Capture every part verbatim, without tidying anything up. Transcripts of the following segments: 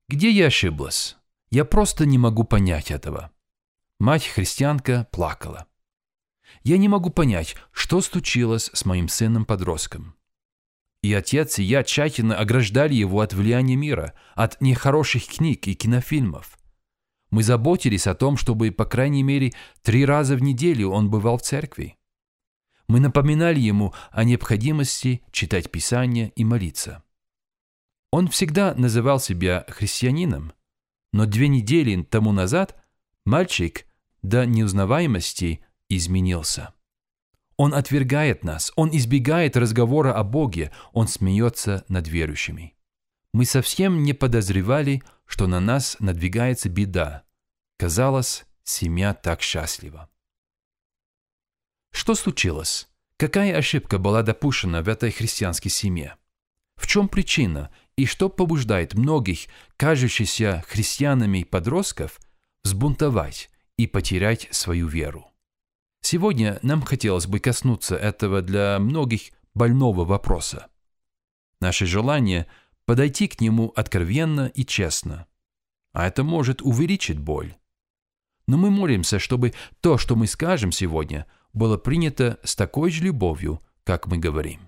Где я ошиблась? Я просто не могу понять этого. Мать-христианка плакала. Я не могу понять, что случилось с моим сыном-подростком. И отец, и я тщательно ограждали его от влияния мира, от нехороших книг и кинофильмов. Мы заботились о том, чтобы, по крайней мере, три раза в неделю он бывал в церкви. Мы напоминали ему о необходимости читать Писание и молиться. Он всегда называл себя христианином, но две недели тому назад мальчик до неузнаваемости изменился. Он отвергает нас, он избегает разговора о Боге, он смеется над верующими. Мы совсем не подозревали, что на нас надвигается беда. Казалось, семья так счастлива. Что случилось? Какая ошибка была допущена в этой христианской семье? В чем причина и что побуждает многих, кажущихся христианами подростков, взбунтовать и потерять свою веру? Сегодня нам хотелось бы коснуться этого для многих больного вопроса. Наше желание – подойти к нему откровенно и честно. А это может увеличить боль. Но мы молимся, чтобы то, что мы скажем сегодня, было принято с такой же любовью, как мы говорим.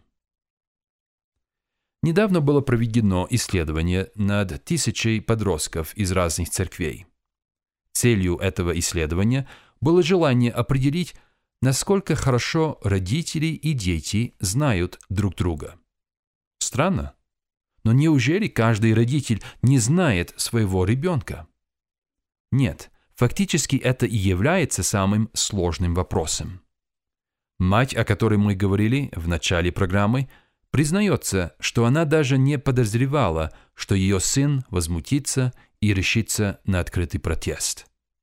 Недавно было проведено исследование над тысячей подростков из разных церквей. Целью этого исследования было желание определить, насколько хорошо родители и дети знают друг друга. Странно, но неужели каждый родитель не знает своего ребенка? Нет, фактически это и является самым сложным вопросом. Мать, о которой мы говорили в начале программы, признается, что она даже не подозревала, что ее сын возмутится и решится на открытый протест.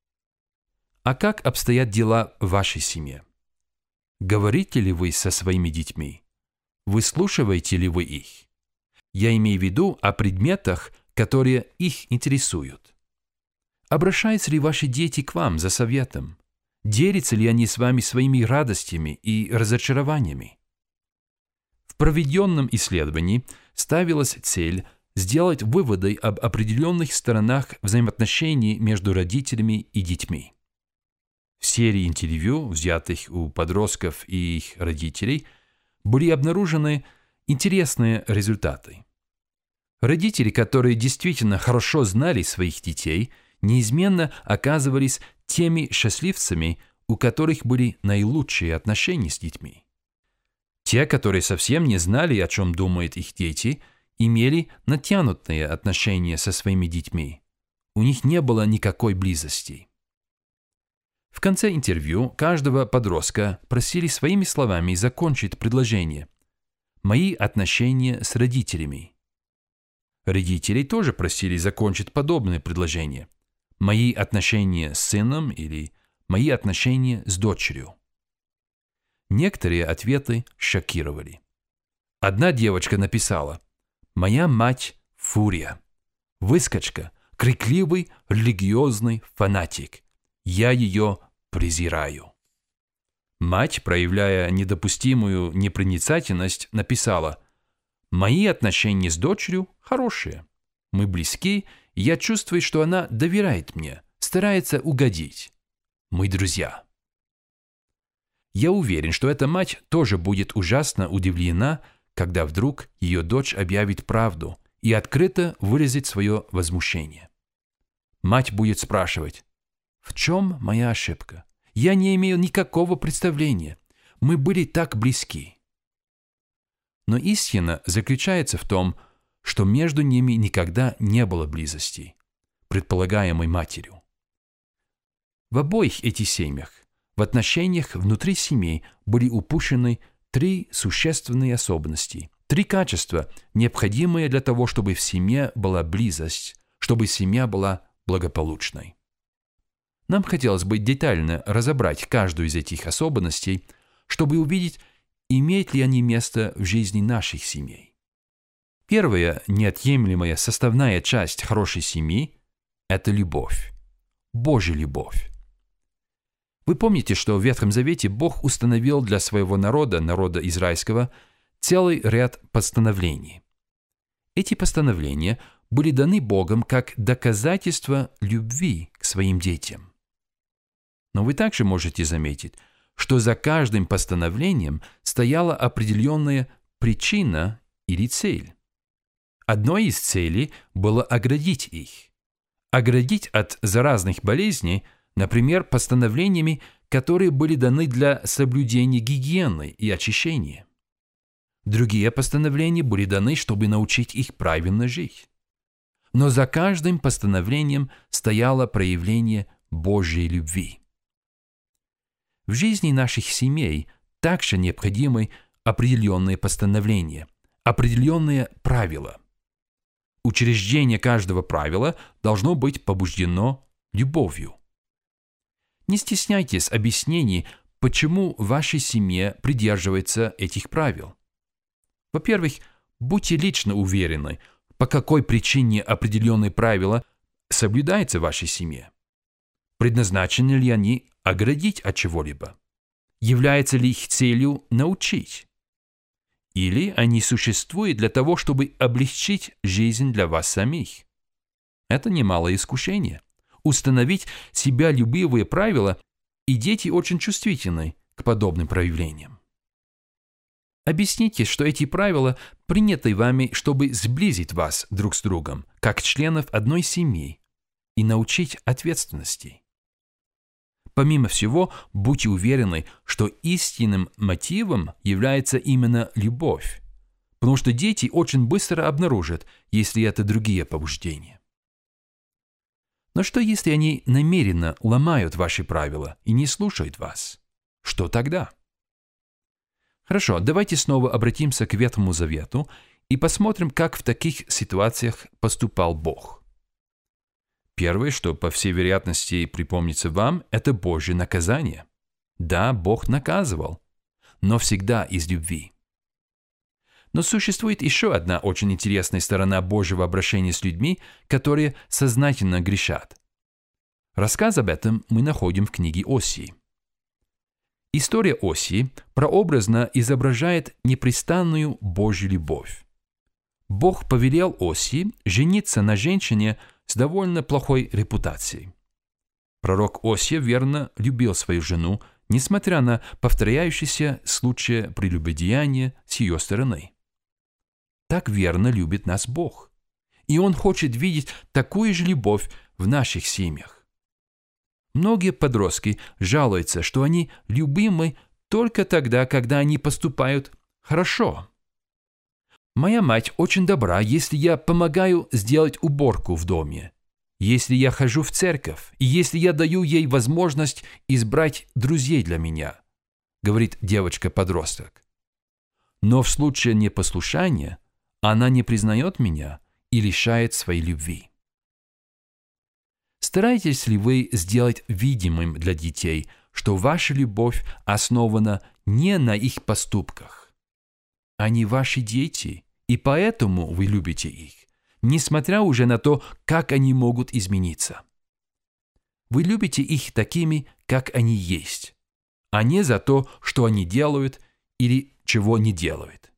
А как обстоят дела в вашей семье? Говорите ли вы со своими детьми? Выслушиваете ли вы их? Я имею в виду о предметах, которые их интересуют. Обращаются ли ваши дети к вам за советом? Делятся ли они с вами своими радостями и разочарованиями? В проведенном исследовании ставилась цель сделать выводы об определенных сторонах взаимоотношений между родителями и детьми. В серии интервью, взятых у подростков и их родителей, были обнаружены интересные результаты. Родители, которые действительно хорошо знали своих детей, неизменно оказывались теми счастливцами, у которых были наилучшие отношения с детьми. Те, которые совсем не знали, о чем думают их дети, имели натянутые отношения со своими детьми. У них не было никакой близости. В конце интервью каждого подростка просили своими словами закончить предложение «Мои отношения с родителями». Родителей тоже просили закончить подобное предложение «Мои отношения с сыном» или «Мои отношения с дочерью». Некоторые ответы шокировали. Одна девочка написала «Моя мать – фурия, выскочка, крикливый религиозный фанатик. Я ее презираю». Мать, проявляя недопустимую непроницательность, написала «Мои отношения с дочерью хорошие. Мы близки, и я чувствую, что она доверяет мне, старается угодить. Мы друзья». Я уверен, что эта мать тоже будет ужасно удивлена, когда вдруг ее дочь объявит правду и открыто выразит свое возмущение. Мать будет спрашивать: «В чем моя ошибка? Я не имею никакого представления. Мы были так близки». Но истина заключается в том, что между ними никогда не было близости, предполагаемой матерью. В обоих этих семьях, в отношениях внутри семей были упущены три существенные особенности, три качества, необходимые для того, чтобы в семье была близость, чтобы семья была благополучной. Нам хотелось бы детально разобрать каждую из этих особенностей, чтобы увидеть, имеют ли они место в жизни наших семей. Первая неотъемлемая составная часть хорошей семьи – это любовь, Божья любовь. Вы помните, что в Ветхом Завете Бог установил для своего народа, народа израильского, целый ряд постановлений. Эти постановления были даны Богом как доказательство любви к своим детям. Но вы также можете заметить, что за каждым постановлением стояла определенная причина или цель. Одной из целей было оградить их. Оградить от заразных болезней, например, постановлениями, которые были даны для соблюдения гигиены и очищения. Другие постановления были даны, чтобы научить их правильно жить. Но за каждым постановлением стояло проявление Божьей любви. В жизни наших семей также необходимы определенные постановления, определенные правила. Учреждение каждого правила должно быть побуждено любовью. Не стесняйтесь объяснений, почему в вашей семье придерживается этих правил. Во-первых, будьте лично уверены, по какой причине определенные правила соблюдаются в вашей семье. Предназначены ли они оградить от чего-либо? Является ли их целью научить? Или они существуют для того, чтобы облегчить жизнь для вас самих? Это немалое искушение. Установить себялюбивые правила, и дети очень чувствительны к подобным проявлениям. Объясните, что эти правила приняты вами, чтобы сблизить вас друг с другом, как членов одной семьи, и научить ответственности. Помимо всего, будьте уверены, что истинным мотивом является именно любовь, потому что дети очень быстро обнаружат, если это другие побуждения. Но что, если они намеренно ломают ваши правила и не слушают вас? Что тогда? Хорошо, давайте снова обратимся к Ветхому Завету и посмотрим, как в таких ситуациях поступал Бог. Первое, что, по всей вероятности, припомнится вам, это Божье наказание. Да, Бог наказывал, но всегда из любви. Но существует еще одна очень интересная сторона Божьего обращения с людьми, которые сознательно грешат. Рассказ об этом мы находим в книге Осии. История Осии прообразно изображает непрестанную Божью любовь. Бог повелел Осии жениться на женщине с довольно плохой репутацией. Пророк Осия верно любил свою жену, несмотря на повторяющиеся случаи прелюбодеяния с ее стороны. Так верно любит нас Бог, и Он хочет видеть такую же любовь в наших семьях. Многие подростки жалуются, что они любимы только тогда, когда они поступают хорошо. Моя мать очень добра, если я помогаю сделать уборку в доме, если я хожу в церковь и если я даю ей возможность избрать друзей для меня, говорит девочка-подросток. Но в случае непослушания она не признает меня и лишает своей любви. Стараетесь ли вы сделать видимым для детей, что ваша любовь основана не на их поступках? Они ваши дети, и поэтому вы любите их, несмотря уже на то, как они могут измениться. Вы любите их такими, как они есть, а не за то, что они делают или чего не делают.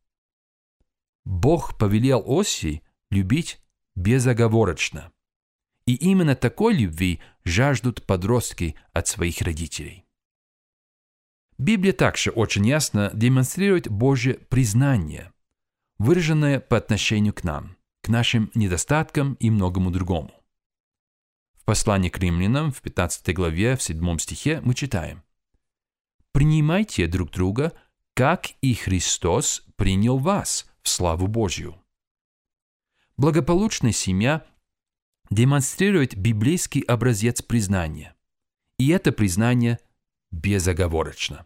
Бог повелел Осии любить безоговорочно. И именно такой любви жаждут подростки от своих родителей. Библия также очень ясно демонстрирует Божье признание, выраженное по отношению к нам, к нашим недостаткам и многому другому. В послании к римлянам в пятнадцатой главе, в седьмом стихе мы читаем: «Принимайте друг друга, как и Христос принял вас в славу Божью». Благополучная семья демонстрирует библейский образец признания, и это признание безоговорочно.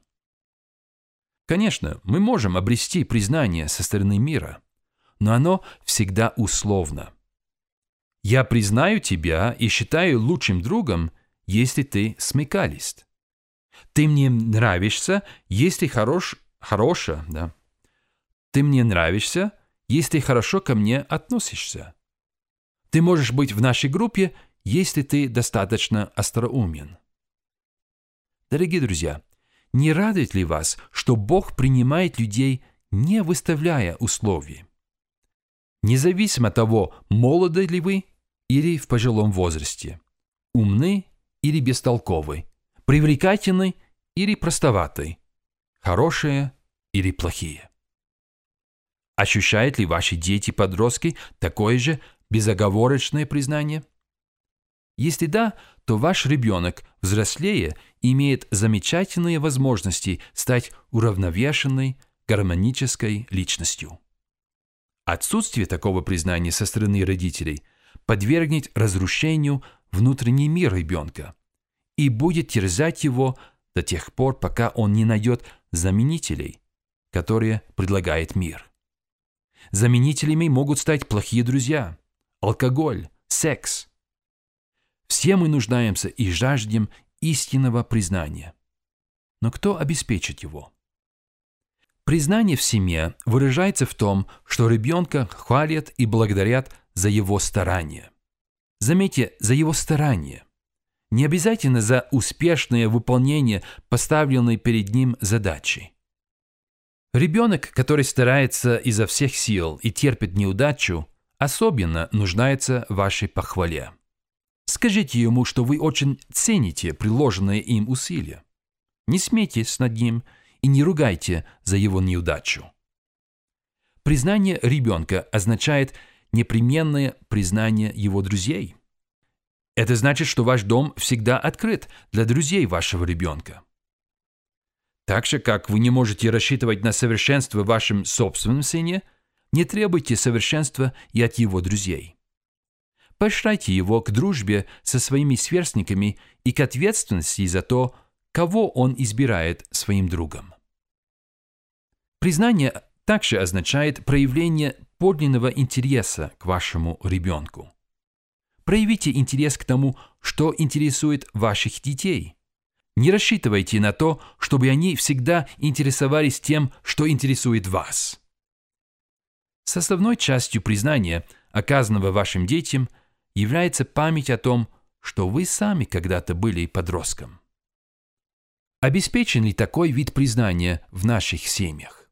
Конечно, мы можем обрести признание со стороны мира, но оно всегда условно. Я признаю тебя и считаю лучшим другом, если ты смекалист. Ты мне нравишься, если хорош, хороша, да. Ты мне нравишься, если хорошо ко мне относишься. Ты можешь быть в нашей группе, если ты достаточно остроумен. Дорогие друзья, не радует ли вас, что Бог принимает людей, не выставляя условий? независимо от того, молоды ли вы или в пожилом возрасте, умны или бестолковы, привлекательны или простоваты, хорошие или плохие. Ощущают ли ваши дети-подростки такое же безоговорочное признание? Если да, то ваш ребенок, взрослея, имеет замечательные возможности стать уравновешенной, гармонической личностью. Отсутствие такого признания со стороны родителей подвергнет разрушению внутренний мир ребенка и будет терзать его до тех пор, пока он не найдет заменителей, которые предлагает мир. Заменителями могут стать плохие друзья, алкоголь, секс. Все мы нуждаемся и жаждем истинного признания. Но кто обеспечит его? Признание в семье выражается в том, что ребенка хвалят и благодарят за его старания. Заметьте, за его старания. Не обязательно за успешное выполнение поставленной перед ним задачи. Ребенок, который старается изо всех сил и терпит неудачу, особенно нуждается в вашей похвале. Скажите ему, что вы очень цените приложенные им усилия. Не смейтесь над ним и не ругайте за его неудачу. Признание ребенка означает непременное признание его друзей. Это значит, что ваш дом всегда открыт для друзей вашего ребенка. Так же, как вы не можете рассчитывать на совершенство в вашем собственном сыне, не требуйте совершенства и от его друзей. Поощряйте его к дружбе со своими сверстниками и к ответственности за то, кого он избирает своим другом. Признание также означает проявление подлинного интереса к вашему ребенку. Проявите интерес к тому, что интересует ваших детей. Не рассчитывайте на то, чтобы они всегда интересовались тем, что интересует вас. Составной частью признания, оказанного вашим детям, является память о том, что вы сами когда-то были подростком. Обеспечен ли такой вид признания в наших семьях?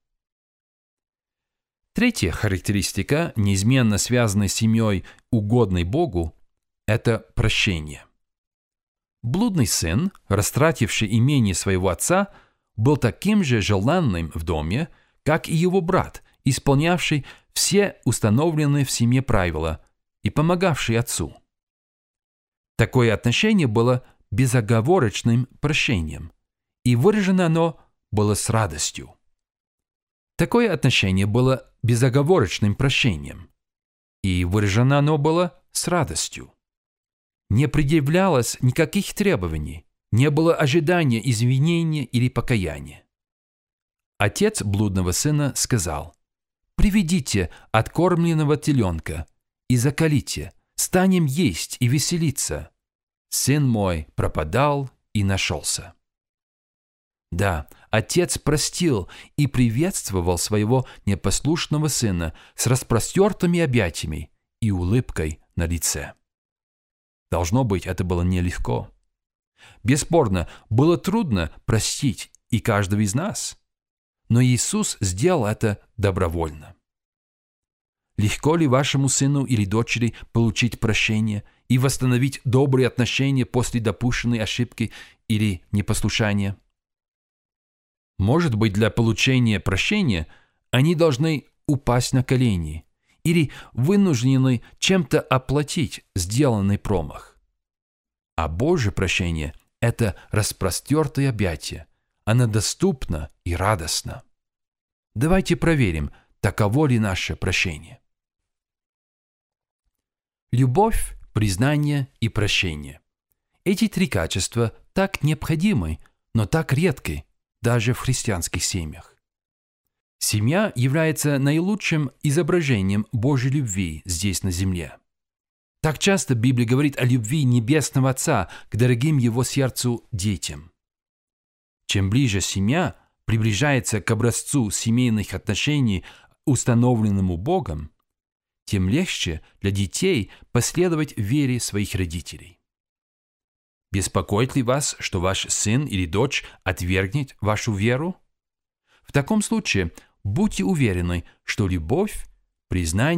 Третья характеристика, неизменно связанная с семьей, угодной Богу, это прощение. Блудный сын, растративший имение своего отца, был таким же желанным в доме, как и его брат, исполнявший все установленные в семье правила и помогавший отцу. Такое отношение было безоговорочным прощением, и выражено оно было с радостью. Такое отношение было безоговорочным прощением, и выражено оно было с радостью. Не предъявлялось никаких требований, не было ожидания извинения или покаяния. Отец блудного сына сказал: «Приведите откормленного теленка и заколите, станем есть и веселиться. Сын мой пропадал и нашелся». Да, отец простил и приветствовал своего непослушного сына с распростертыми объятиями и улыбкой на лице. Должно быть, это было нелегко. Бесспорно, было трудно простить и каждого из нас. Но Иисус сделал это добровольно. Легко ли вашему сыну или дочери получить прощение и восстановить добрые отношения после допущенной ошибки или непослушания? Может быть, для получения прощения они должны упасть на колени или вынуждены чем-то оплатить сделанный промах. А Божье прощение – это распростертое объятие. Оно доступно и радостно. Давайте проверим, таково ли наше прощение. Любовь, признание и прощение. Эти три качества так необходимы, но так редки даже в христианских семьях. Семья является наилучшим изображением Божьей любви здесь на земле. Так часто Библия говорит о любви Небесного Отца к дорогим Его сердцу детям. Чем ближе семья приближается к образцу семейных отношений, установленному Богом, тем легче для детей последовать вере своих родителей. Беспокоит ли вас, что ваш сын или дочь отвергнет вашу веру? В таком случае будьте уверены, что любовь, признание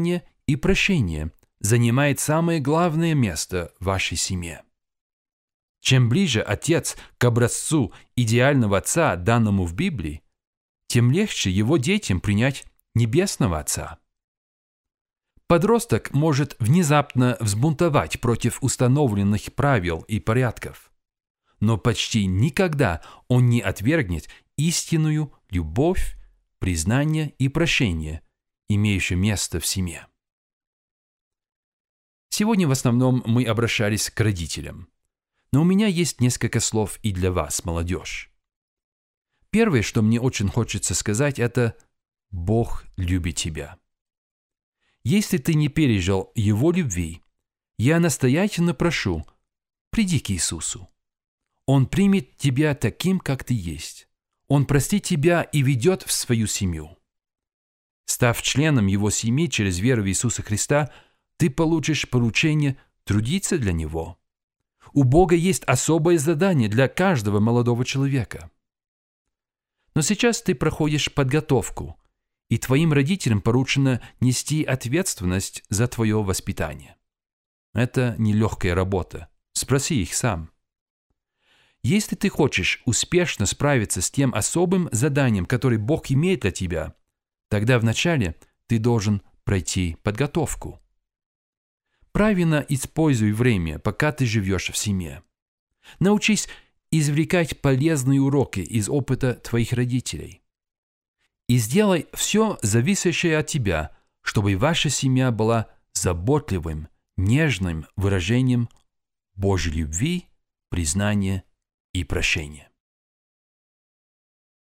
и прощение занимает самое главное место в вашей семье. Чем ближе отец к образцу идеального отца, данному в Библии, тем легче его детям принять небесного отца. Подросток может внезапно взбунтовать против установленных правил и порядков, но почти никогда он не отвергнет истинную любовь, признание и прощение, имеющее место в семье. Сегодня в основном мы обращались к родителям, но у меня есть несколько слов и для вас, молодежь. Первое, что мне очень хочется сказать, это «Бог любит тебя». Если ты не пережил Его любви, я настоятельно прошу, приди к Иисусу. Он примет тебя таким, как ты есть. Он простит тебя и ведет в свою семью. Став членом Его семьи через веру в Иисуса Христа, ты получишь поручение трудиться для Него. У Бога есть особое задание для каждого молодого человека. Но сейчас ты проходишь подготовку, и твоим родителям поручено нести ответственность за твое воспитание. Это нелегкая работа. Спроси их сам. Если ты хочешь успешно справиться с тем особым заданием, которое Бог имеет для тебя, тогда вначале ты должен пройти подготовку. Правильно используй время, пока ты живешь в семье. Научись извлекать полезные уроки из опыта твоих родителей. И сделай все зависящее от тебя, чтобы ваша семья была заботливым, нежным выражением Божьей любви, признания и прощения.